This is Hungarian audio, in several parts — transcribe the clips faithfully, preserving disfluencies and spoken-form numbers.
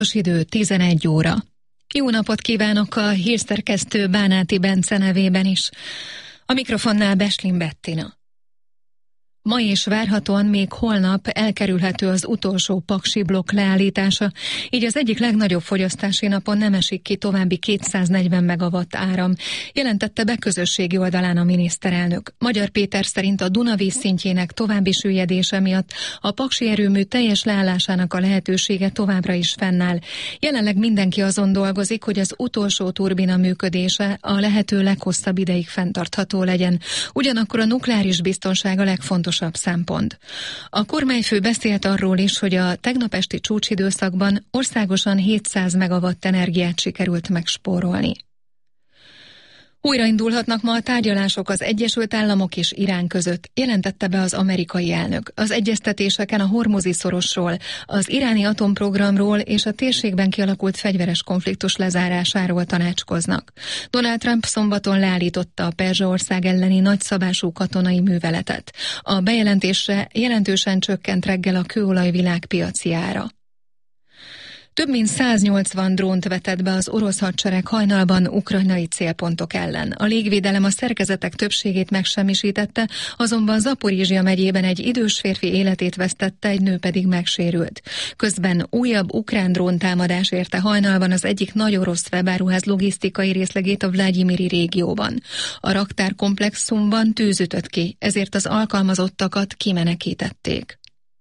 Idő tizenegy óra. Jó napot kívánok a hírszerkesztő Bánáti Bence nevében is. A mikrofonnál Beslin Bettina. Ma és várhatóan még holnap elkerülhető az utolsó paksi blokk leállítása, így az egyik legnagyobb fogyasztási napon nem esik ki további kétszáznegyven megawatt áram, jelentette be közösségi oldalán a miniszterelnök. Magyar Péter szerint a Dunavíz szintjének további süllyedése miatt a paksi erőmű teljes leállásának a lehetősége továbbra is fennáll. Jelenleg mindenki azon dolgozik, hogy az utolsó turbina működése a lehető leghosszabb ideig fenntartható legyen. Ugyanakkor a nukleáris biztonság a legfontosabb szempont. A kormányfő beszélt arról is, hogy a tegnap esti csúcsidőszakban országosan hétszáz megawatt energiát sikerült megspórolni. Újraindulhatnak ma a tárgyalások az Egyesült Államok és Irán között, jelentette be az amerikai elnök. Az egyeztetéseken a Hormuzi szorosról, az iráni atomprogramról és a térségben kialakult fegyveres konfliktus lezárásáról tanácskoznak. Donald Trump szombaton leállította a Perzsaország elleni nagyszabású katonai műveletet. A bejelentésre jelentősen csökkent reggel a kőolaj világpiaci ára. Több mint száznyolcvan drónt vetett be az orosz hadsereg hajnalban ukrajnai célpontok ellen. A légvédelem a szerkezetek többségét megsemmisítette, azonban Zaporízsia megyében egy idős férfi életét vesztette, egy nő pedig megsérült. Közben újabb ukrán dróntámadás érte hajnalban az egyik nagy orosz webáruház logisztikai részlegét a Vlagyimiri régióban. A raktárkomplexumban tűz ütött ki, ezért az alkalmazottakat kimenekítették.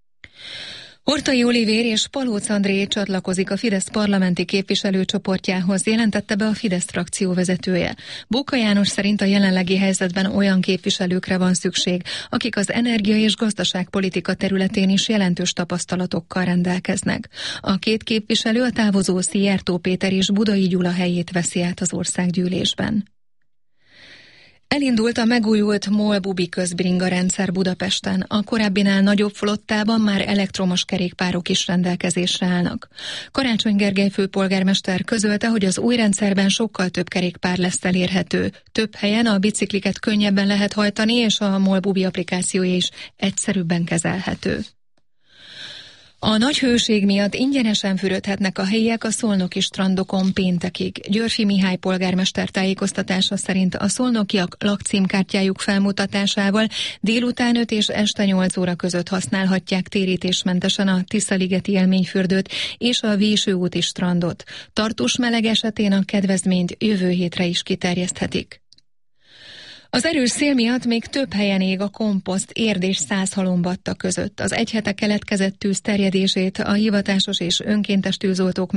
Horthy Olivér és Palóc André csatlakozik a Fidesz parlamenti képviselőcsoportjához, jelentette be a Fidesz frakció vezetője. Bóka János szerint a jelenlegi helyzetben olyan képviselőkre van szükség, akik az energia- és gazdaságpolitika területén is jelentős tapasztalatokkal rendelkeznek. A két képviselő a távozó Szijjártó Péter és Budai Gyula helyét veszi át az országgyűlésben. Elindult a megújult MOL-Bubi közbringa rendszer Budapesten. A korábbinál nagyobb flottában már elektromos kerékpárok is rendelkezésre állnak. Karácsony Gergely főpolgármester közölte, hogy az új rendszerben sokkal több kerékpár lesz elérhető. Több helyen a bicikliket könnyebben lehet hajtani, és a MOL-Bubi applikációja is egyszerűbben kezelhető. A nagy hőség miatt ingyenesen fürödhetnek a helyiek a szolnoki strandokon péntekig. Györffy Mihály polgármester tájékoztatása szerint a szolnokiak lakcímkártyájuk felmutatásával délután öt és este nyolc óra között használhatják térítésmentesen a Tiszaligeti élményfürdőt és a Véső úti strandot. Tartós meleg esetén a kedvezményt jövő hétre is kiterjeszthetik. Az erős szél miatt még több helyen ég a komposzt Érd és Százhalombatta között. Az egy hete keletkezett tűz terjedését a hivatásos és önkéntes tűzoltók